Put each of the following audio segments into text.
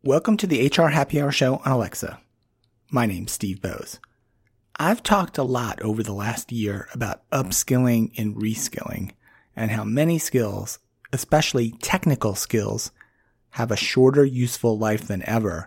Welcome to the HR Happy Hour Show on Alexa. My name's Steve Bose. I've talked a lot over the last year about upskilling and reskilling and how many skills, especially technical skills, have a shorter useful life than ever.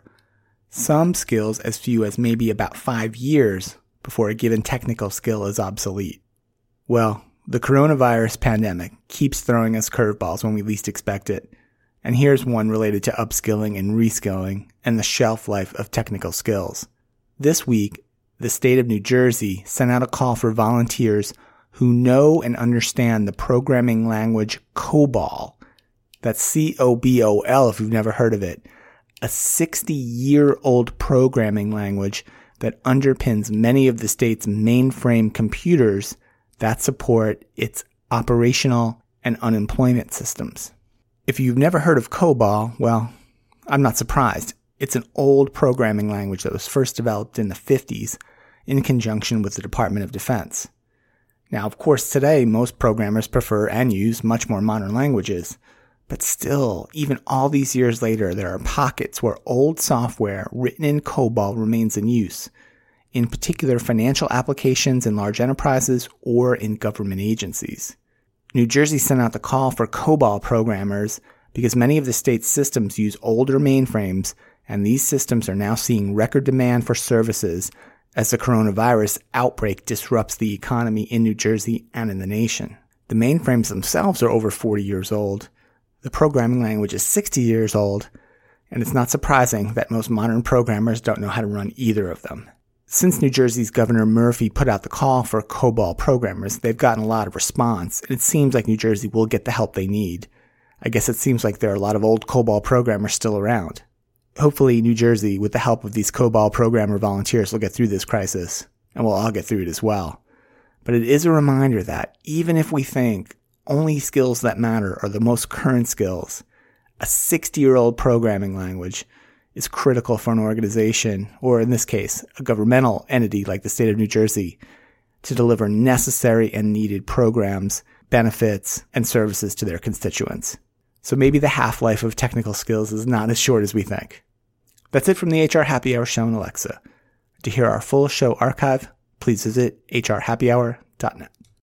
Some skills as few as maybe about 5 years before a given technical skill is obsolete. Well, the coronavirus pandemic keeps throwing us curveballs when we least expect it. And here's one related to upskilling and reskilling and the shelf life of technical skills. This week, the state of New Jersey sent out a call for volunteers who know and understand the programming language COBOL. That's C-O-B-O-L if you've never heard of it. A 60-year-old programming language that underpins many of the state's mainframe computers that support its operational and unemployment systems. If you've never heard of COBOL, well, I'm not surprised. It's an old programming language that was first developed in the 50s in conjunction with the Department of Defense. Now, of course, today most programmers prefer and use much more modern languages. But still, even all these years later, there are pockets where old software written in COBOL remains in use, in particular financial applications in large enterprises or in government agencies. New Jersey sent out the call for COBOL programmers because many of the state's systems use older mainframes, and these systems are now seeing record demand for services as the coronavirus outbreak disrupts the economy in New Jersey and in the nation. The mainframes themselves are over 40 years old. The programming language is 60 years old, and it's not surprising that most modern programmers don't know how to run either of them. Since New Jersey's Governor Murphy put out the call for COBOL programmers, they've gotten a lot of response, and it seems like New Jersey will get the help they need. I guess it seems like there are a lot of old COBOL programmers still around. Hopefully, New Jersey, with the help of these COBOL programmer volunteers, will get through this crisis, and we'll all get through it as well. But it is a reminder that even if we think only skills that matter are the most current skills, a 60-year-old programming language is critical for an organization, or in this case, a governmental entity like the state of New Jersey, to deliver necessary and needed programs, benefits, and services to their constituents. So maybe the half-life of technical skills is not as short as we think. That's it from the HR Happy Hour Show on Alexa. To hear our full show archive, please visit hrhappyhour.net.